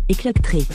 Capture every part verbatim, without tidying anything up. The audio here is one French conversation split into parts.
Eclectric.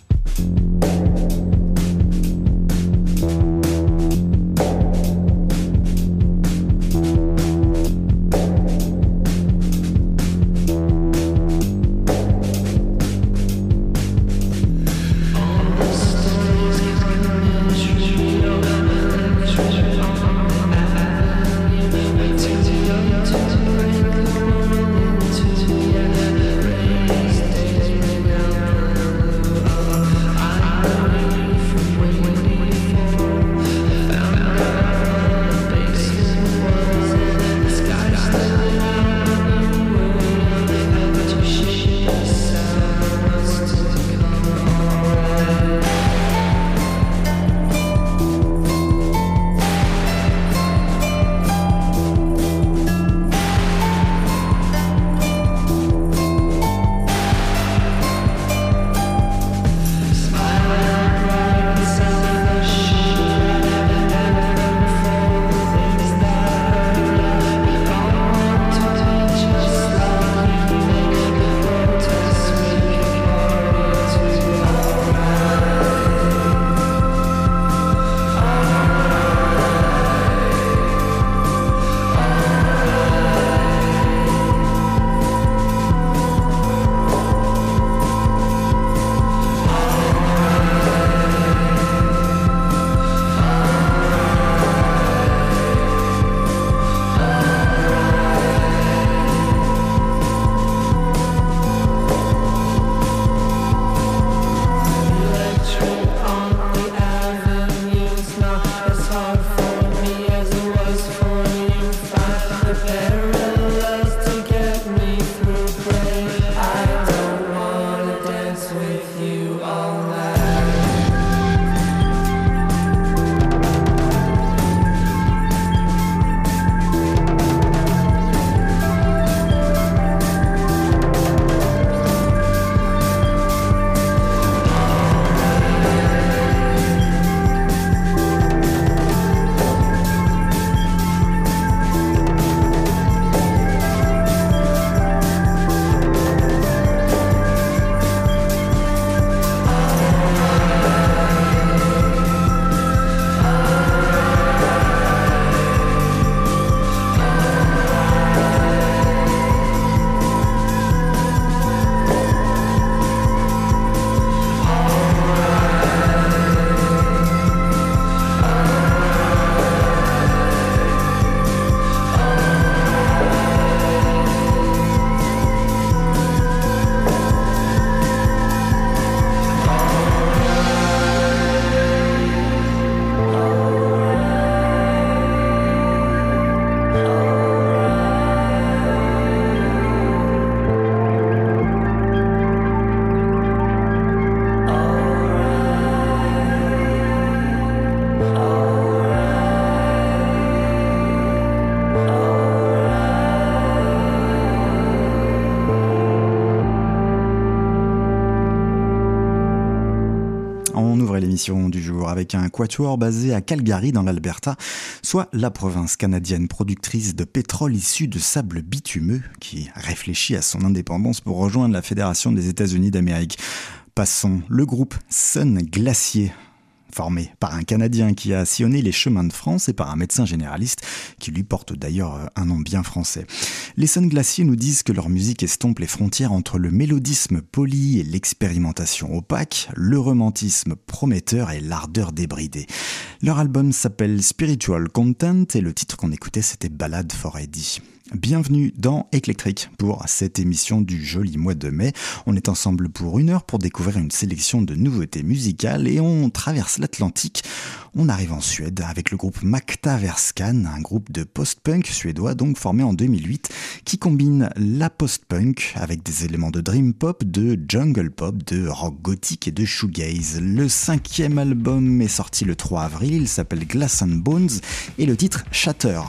L'émission du jour avec un quatuor basé à Calgary dans l'Alberta, soit la province canadienne productrice de pétrole issu de sable bitumeux qui réfléchit à son indépendance pour rejoindre la Fédération des États-Unis d'Amérique. Passons le groupe Sun Glacier, formé par un Canadien qui a sillonné les chemins de France et par un médecin généraliste qui lui porte d'ailleurs un nom bien français. Les Sun Glacier nous disent que leur musique estompe les frontières entre le mélodisme poli et l'expérimentation opaque, le romantisme prometteur et l'ardeur débridée. Leur album s'appelle Spiritual Content et le titre qu'on écoutait c'était Ballade for Eddie. Bienvenue dans Eclectric pour cette émission du joli mois de mai. On est ensemble pour une heure pour découvrir une sélection de nouveautés musicales et on traverse l'Atlantique. On arrive en Suède avec le groupe Maktaverskan, un groupe de post-punk suédois donc formé en deux mille huit qui combine la post-punk avec des éléments de dream pop, de jungle pop, de rock gothique et de shoegaze. Le cinquième album est sorti le trois avril, il s'appelle Glass and Bones et le titre Shatter.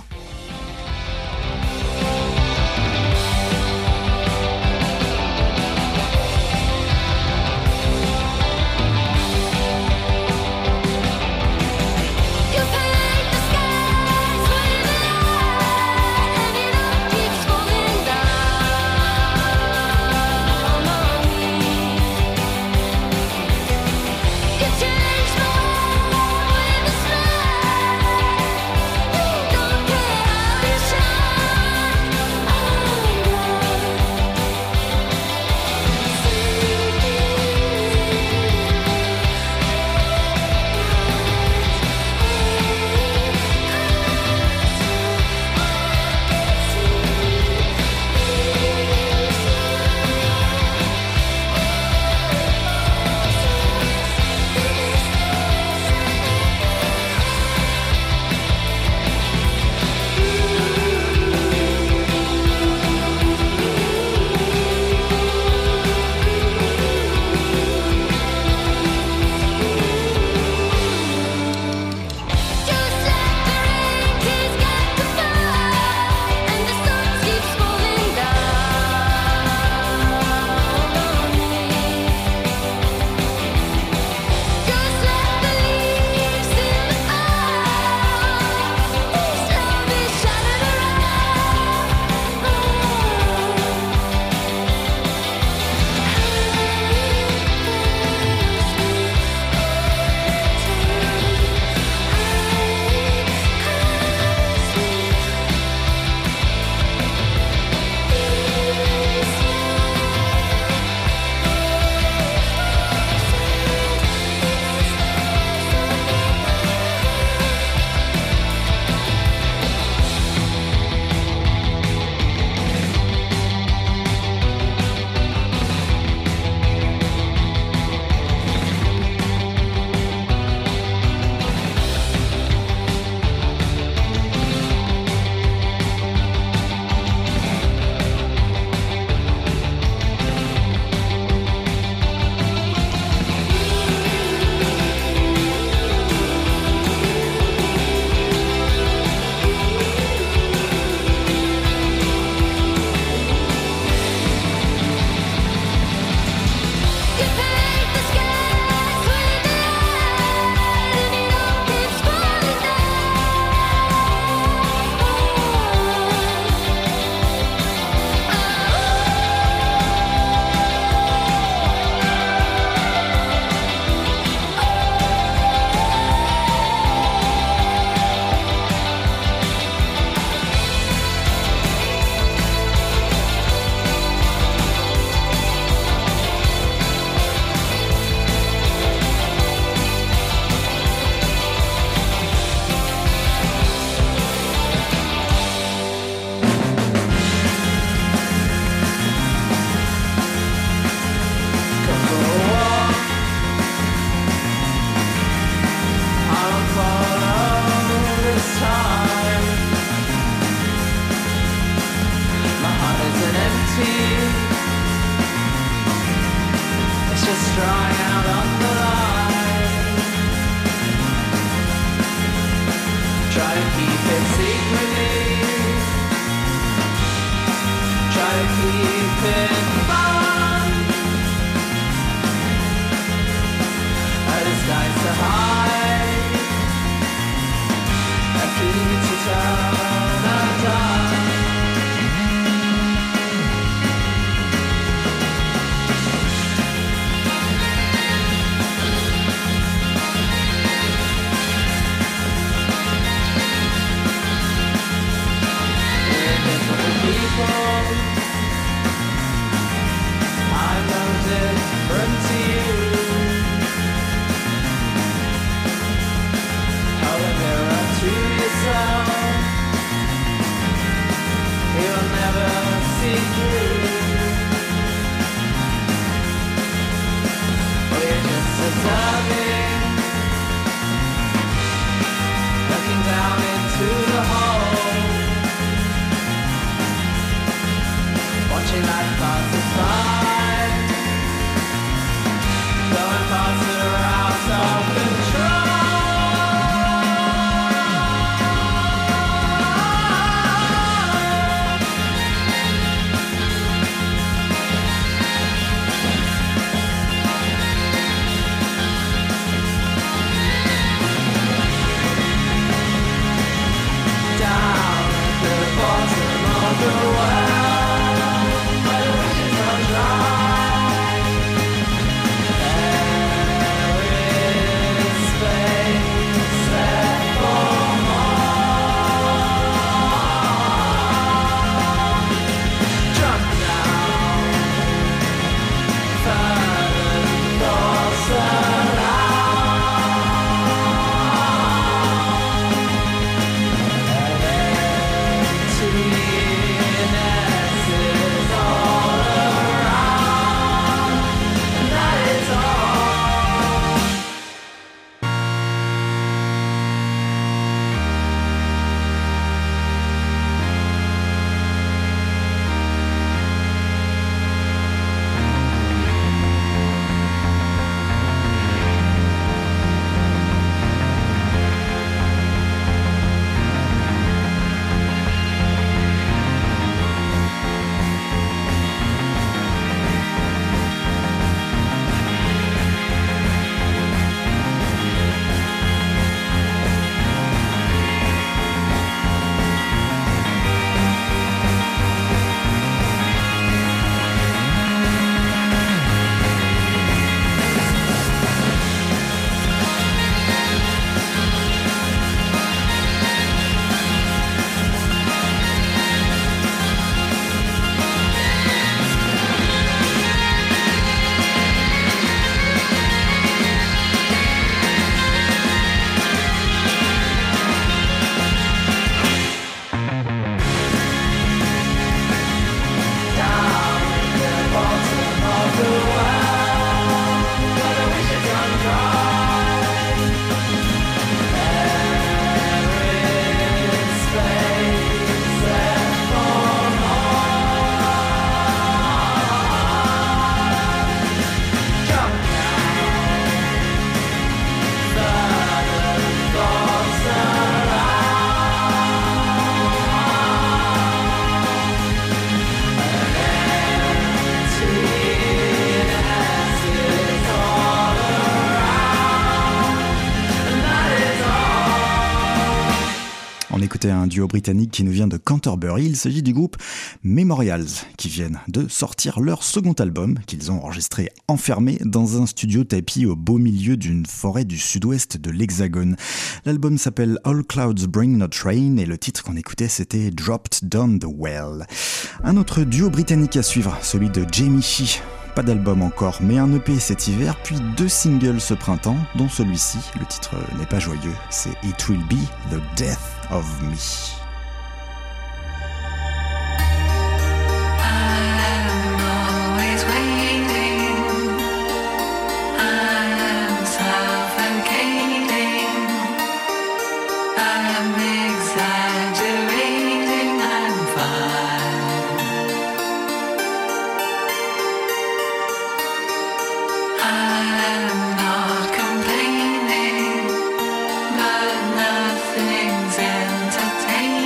Un duo britannique qui nous vient de Canterbury. Il s'agit du groupe Memorials qui viennent de sortir leur second album qu'ils ont enregistré enfermé dans un studio tapis au beau milieu d'une forêt du sud-ouest de l'Hexagone. L'album s'appelle All Clouds Bring No Train et le titre qu'on écoutait c'était Dropped Down the Well. Un autre duo britannique à suivre, celui de Jamie Shee. Pas d'album encore, mais un E P cet hiver, puis deux singles ce printemps, dont celui-ci, le titre n'est pas joyeux, c'est It Will Be the Death of Me. Nothing's entertaining.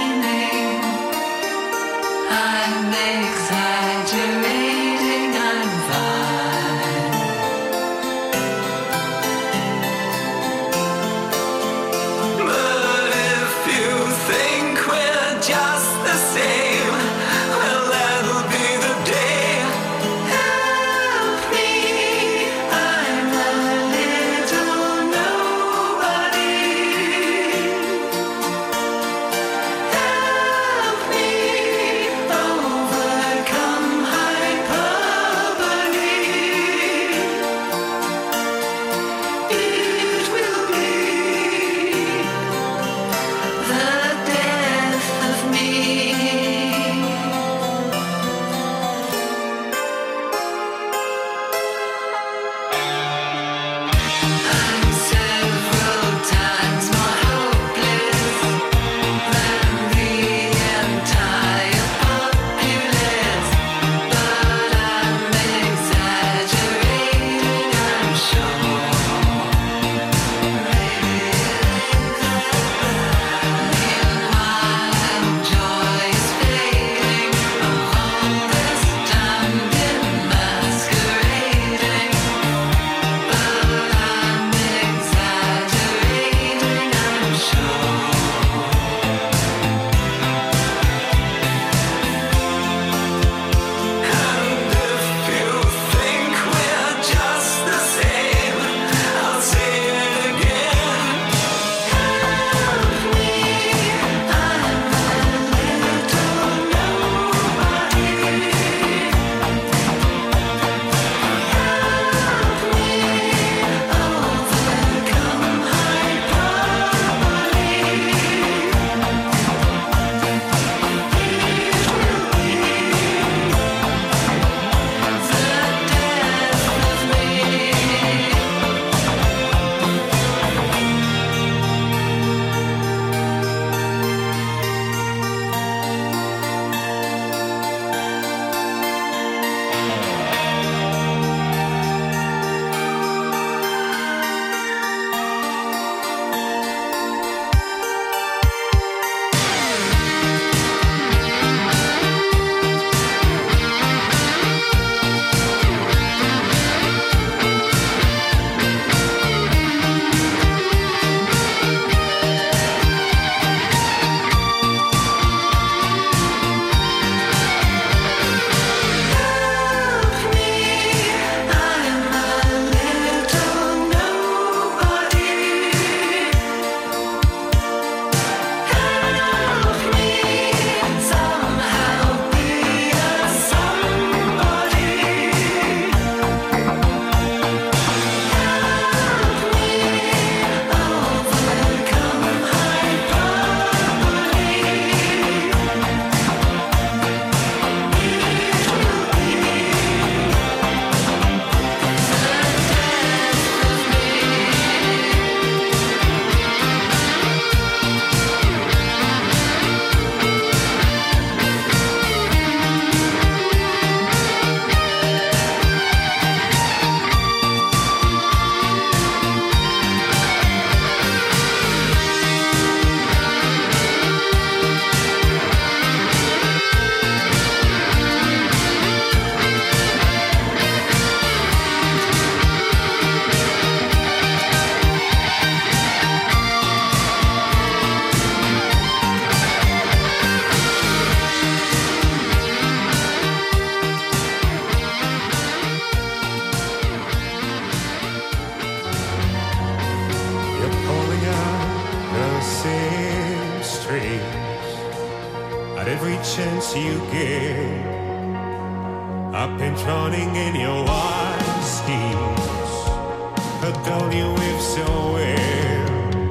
sense you get. I've been drowning in your wild schemes, but don't you live so well?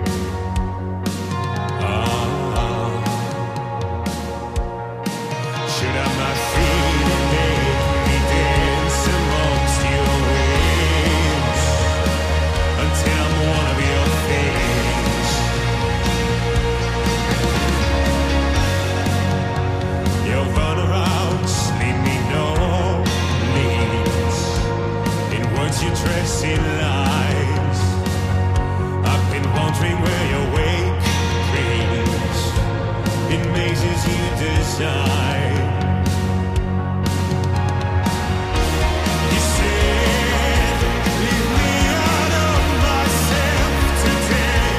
Ah, should I not feel and make me dance amongst your waves until I'm one of your things? You'll run around, leave me no leads. In words you dress in lies. I've been wondering where your wake brings in mazes you design. You said, leave me out of myself today.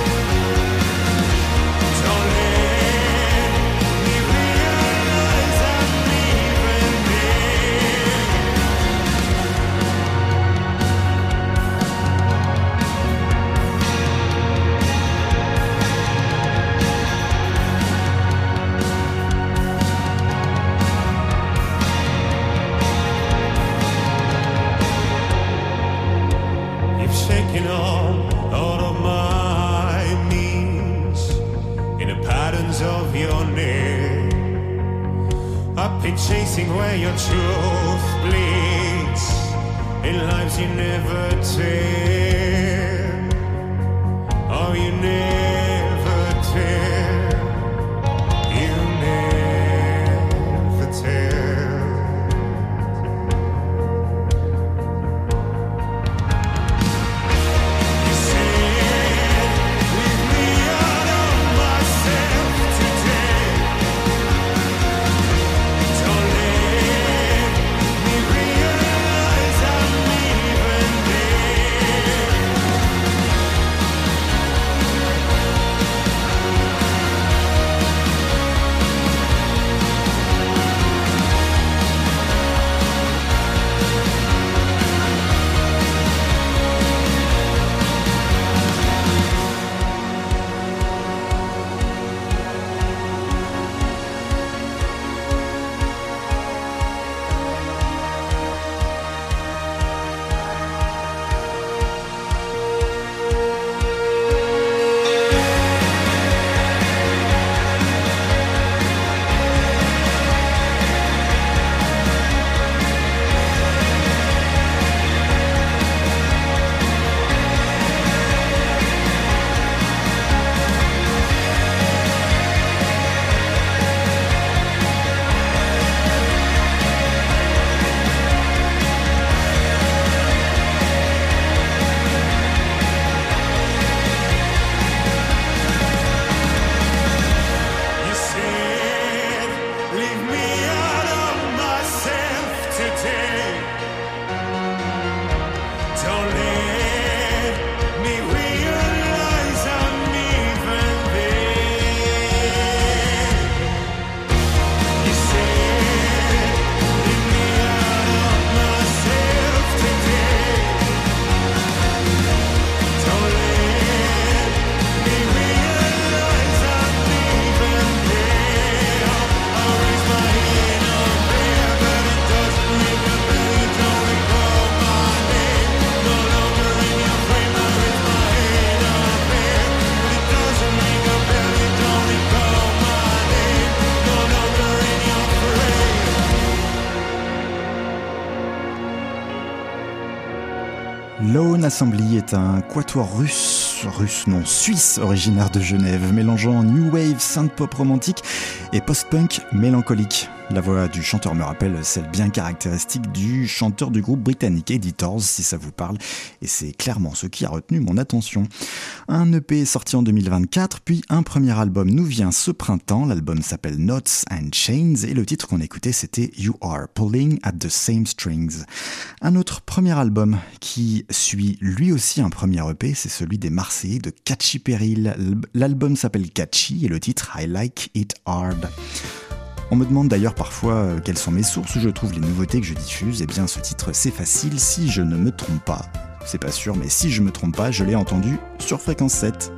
Don't let me realize I'm even there. You've shaken all out of my knees in the patterns of your neck. I've been chasing where your truth bleeds in lives you never tell. Oh, you never tell. You never tell. You said, leave me out of myself today. Don't let me realize I'm even there. You said, leave me out of myself today. Don't let me realize I'm even there. You said, leave me out of myself today. Don't let me realize I'm even there. I raise my hand up there, but it doesn't ring a bell. You don't recall my name. No longer in your frame. I raise my hand up there, but it doesn't ring a bell. You don't recall my name. No longer in your frame. Lone Assembly est un quatuor russe, russe non, suisse originaire de Genève, mélangeant new wave, synth-pop romantique et post-punk mélancolique. La voix du chanteur me rappelle celle bien caractéristique du chanteur du groupe britannique Editors, si ça vous parle, et c'est clairement ce qui a retenu mon attention. Un E P sorti en deux mille vingt-quatre, puis un premier album nous vient ce printemps. L'album s'appelle Knots and Chains et le titre qu'on écoutait c'était You Are Pulling at the Same Strings. Un autre premier album qui suit lui aussi un premier E P, c'est celui des Marseillais de Catchy Peril. L'album s'appelle Catchy et le titre I Like It Hard. On me demande d'ailleurs parfois quelles sont mes sources où je trouve les nouveautés que je diffuse. Eh bien ce titre c'est facile, si je ne me trompe pas. C'est pas sûr, mais si je me trompe pas, je l'ai entendu sur Fréquence sept.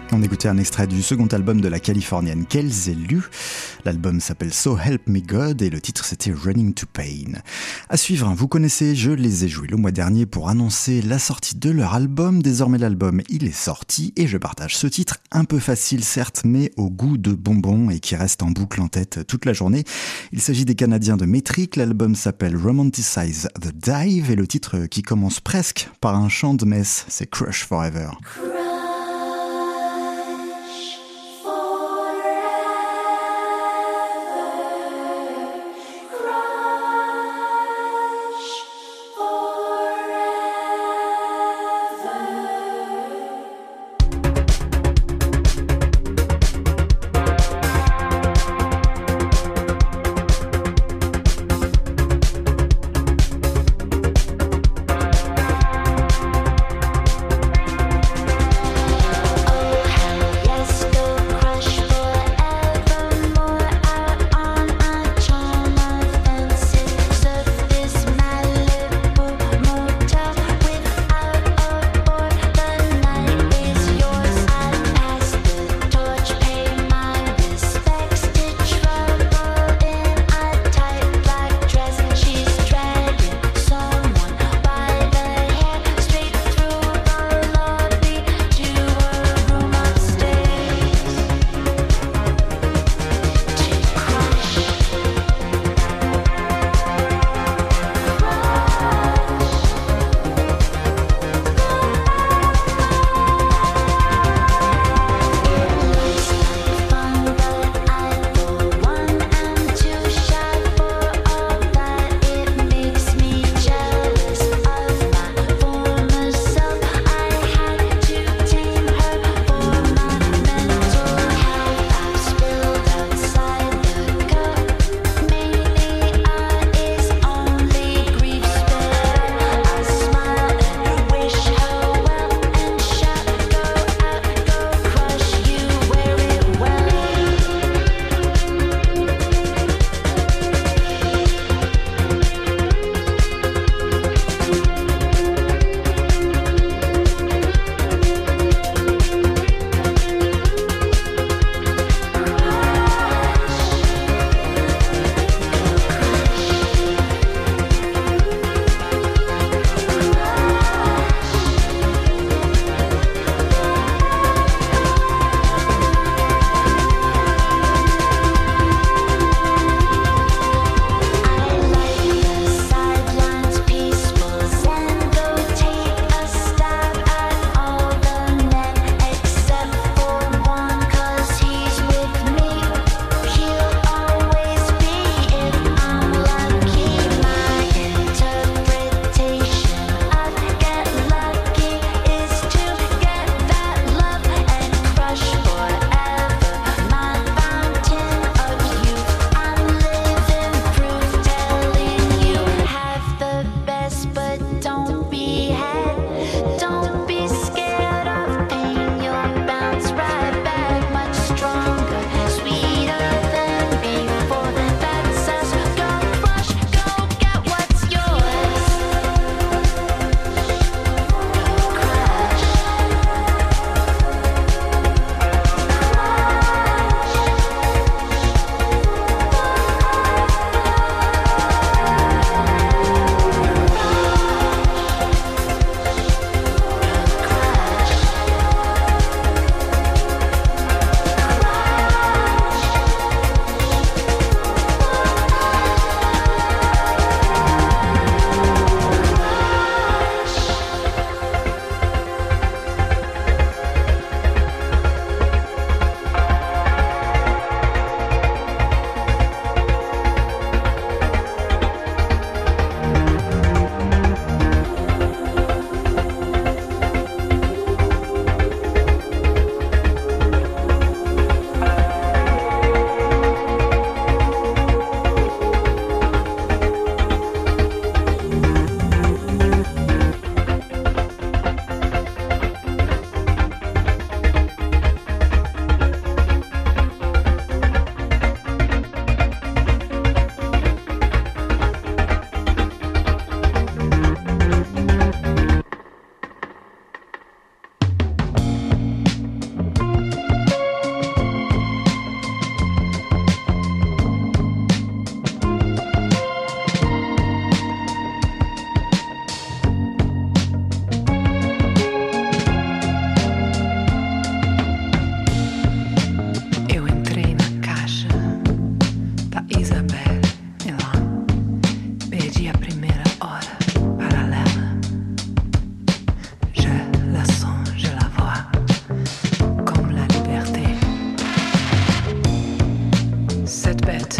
On écoutait un extrait du second album de la californienne Kelzelu. L'album s'appelle So Help Me God et le titre c'était Running to Pain. À suivre, vous connaissez, je les ai joués le mois dernier pour annoncer la sortie de leur album. Désormais l'album il est sorti et je partage ce titre un peu facile certes mais au goût de bonbons et qui reste en boucle en tête toute la journée. Il s'agit des Canadiens de Metric, l'album s'appelle Romanticize the Dive et le titre qui commence presque par un chant de messe, c'est Crush Forever.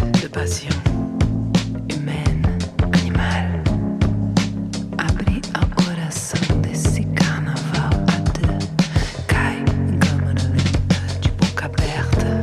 de passion humaine, animale. Abri a oração desse carnaval a deux, cai em câmara lenta de boca aberta.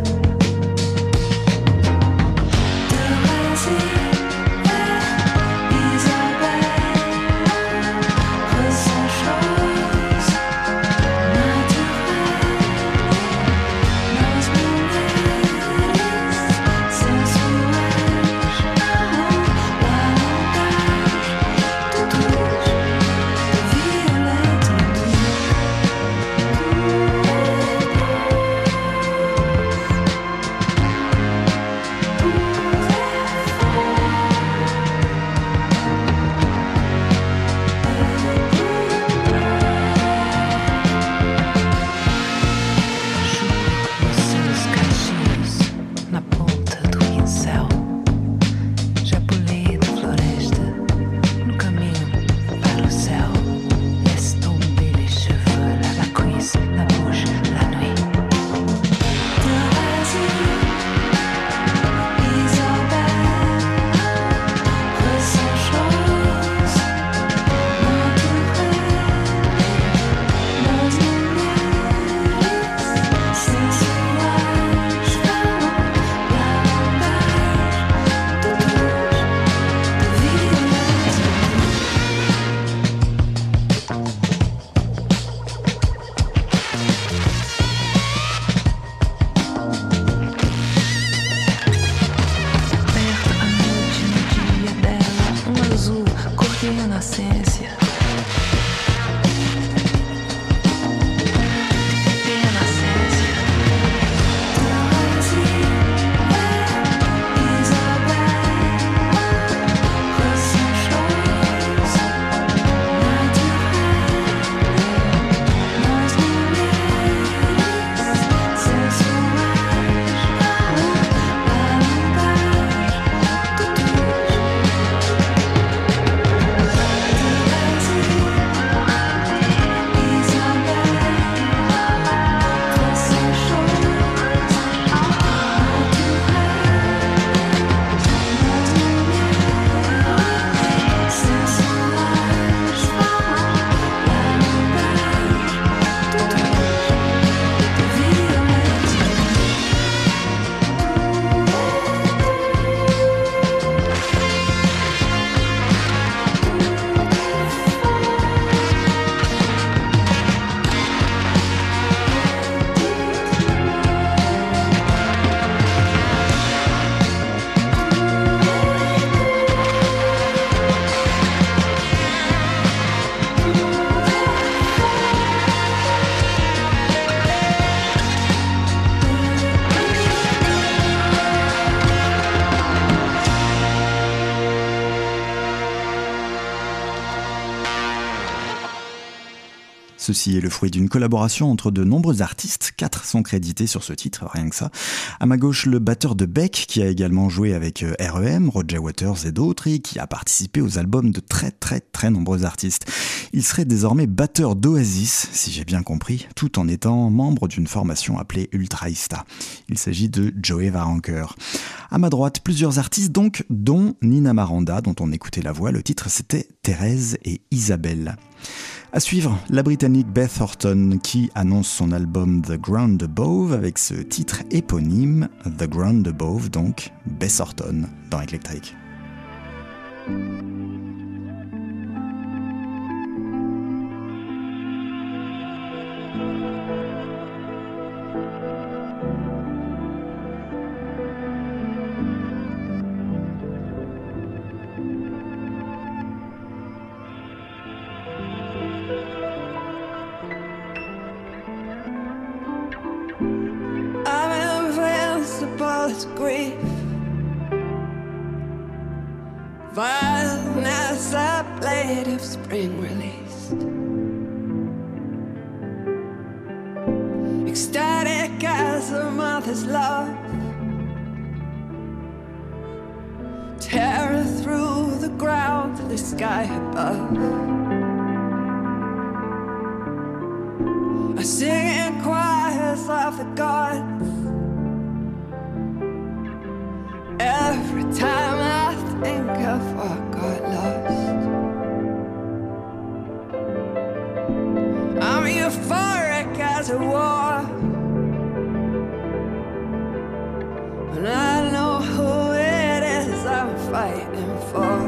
Ceci est le fruit d'une collaboration entre de nombreux artistes. Quatre sont crédités sur ce titre, rien que ça. À ma gauche, le batteur de Beck, qui a également joué avec R E M, Roger Waters et d'autres, et qui a participé aux albums de très très très nombreux artistes. Il serait désormais batteur d'Oasis, si j'ai bien compris, tout en étant membre d'une formation appelée Ultraista. Il s'agit de Joey Waronker. À ma droite, plusieurs artistes donc, dont Nina Maranda, dont on écoutait la voix. Le titre, c'était Thérèse et Isabelle. À suivre, la Britannique Beth Orton qui annonce son album The Ground Above avec ce titre éponyme, The Ground Above, donc Beth Orton dans Electric. Grief, violence, a blade of spring released, ecstatic as a mother's love, terror through the ground to the sky above. I sing in choirs of the gods. Every time I think of what got lost. I'm euphoric as a war, and I know who it is I'm fighting for.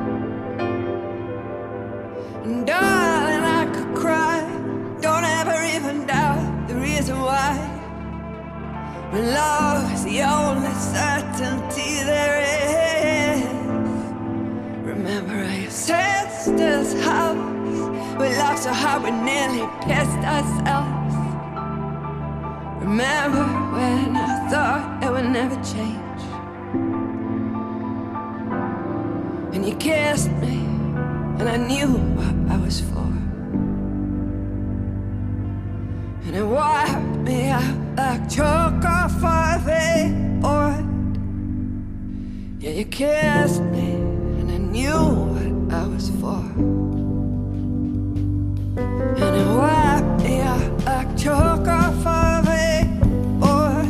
And darling, I could cry, don't ever even doubt the reason why. When love is the only certainty there is. Remember at your sister's house, we laughed so hard we nearly pissed ourselves. Remember when I thought it would never change, and you kissed me, and I knew what I was for, and it wiped me out like chalk off of a board. Yeah, you kissed me, and I knew what I was for, and it wiped me out like chalk off of a board.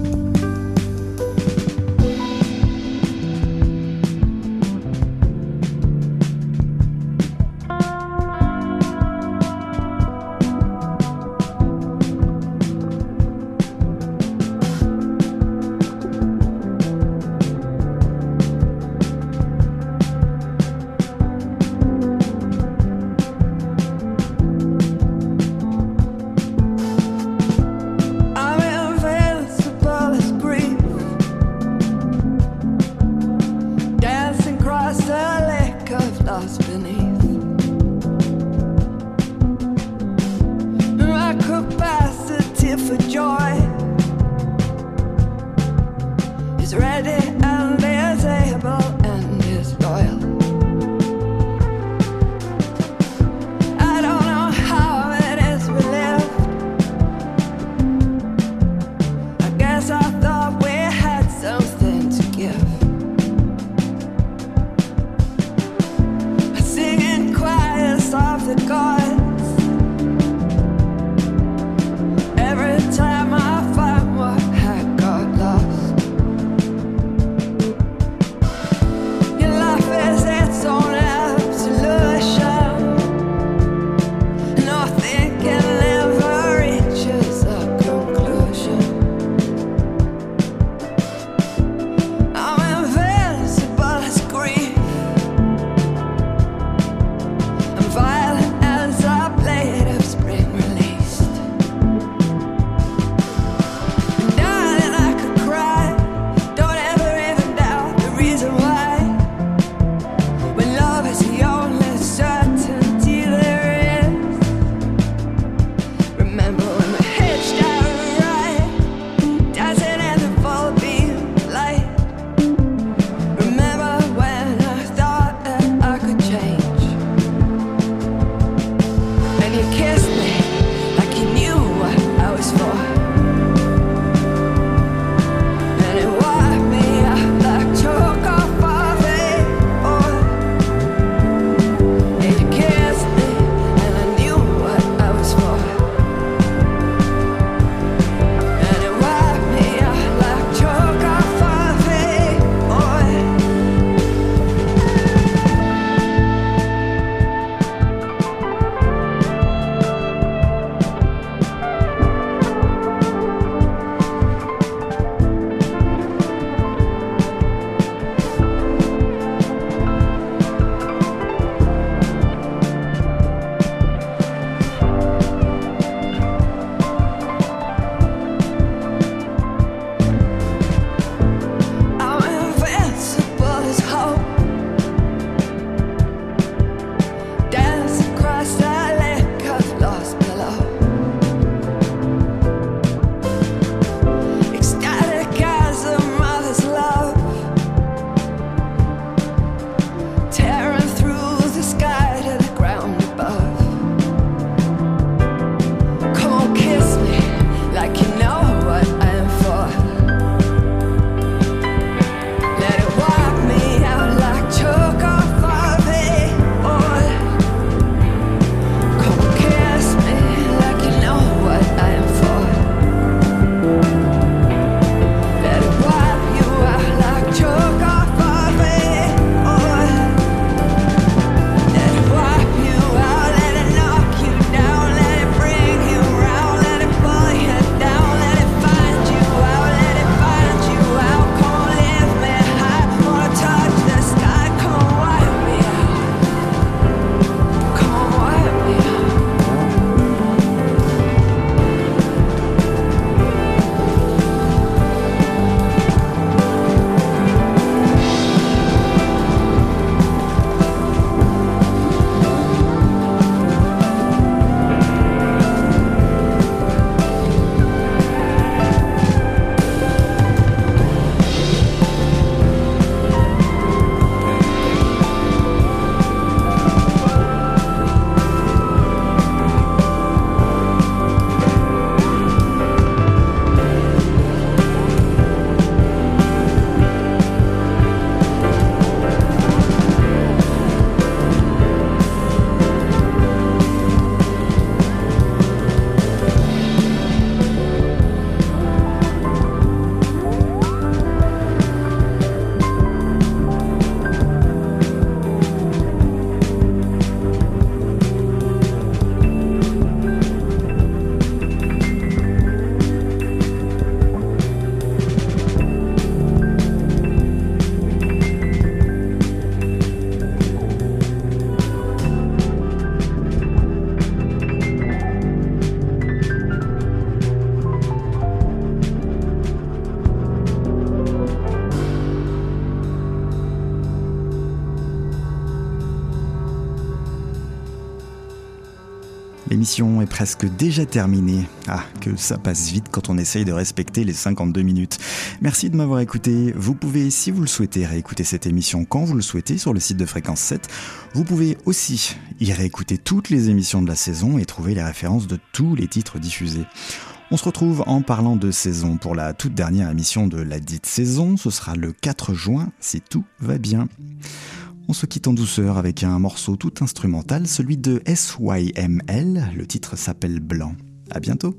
I'm invincible as grief, dancing across the lake of lost beneath. My capacity for joy is ready and is able and is loyal. I don't know how it is we live. I guess I thought we had something to give. I sing L'émission est presque déjà terminée. Ah, que ça passe vite quand on essaye de respecter les cinquante-deux minutes. Merci de m'avoir écouté. Vous pouvez, si vous le souhaitez, réécouter cette émission quand vous le souhaitez sur le site de Fréquence sept. Vous pouvez aussi y réécouter toutes les émissions de la saison et trouver les références de tous les titres diffusés. On se retrouve en parlant de saison pour la toute dernière émission de la dite saison. Ce sera le quatre juin, si tout va bien. On se quitte en douceur avec un morceau tout instrumental, celui de S Y M L. Le titre s'appelle Blanc. À bientôt.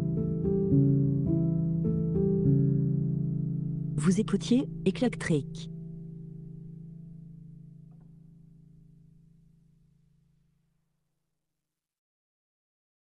Vous écoutiez Eclectric,